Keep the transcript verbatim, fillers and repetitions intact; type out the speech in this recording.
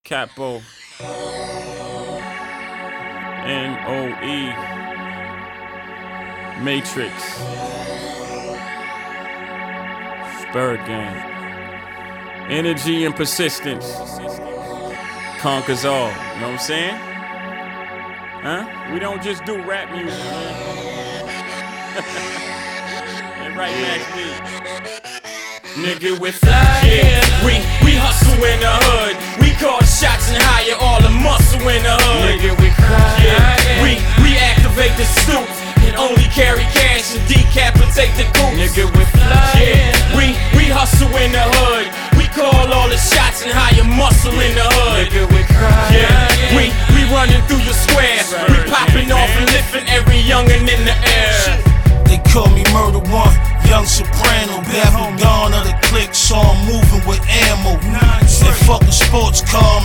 Capo. N O E. Matrix. Bird Gang. Energy and persistence conquers all. You know what I'm saying? Huh? We don't just do rap music, man. And right, Max B. Nigga, we fly, yeah. We, we hustle in the hood. We call shots and hire all the muscle in the hood. Nigga, we cry, yeah. We, we activate the stoop and only carry cash and decapitate the coops. Nigga, we fly, yeah. We, we hustle in the hood. We call all the shots and hire muscle in the hood. Nigga, we cry, yeah. We, we running through your squares. We popping off and lifting every youngin' in the air. They call me Murder One, young soprano, baffled dawn of the clique, so I'm moving with ammo. And fuck a sports car.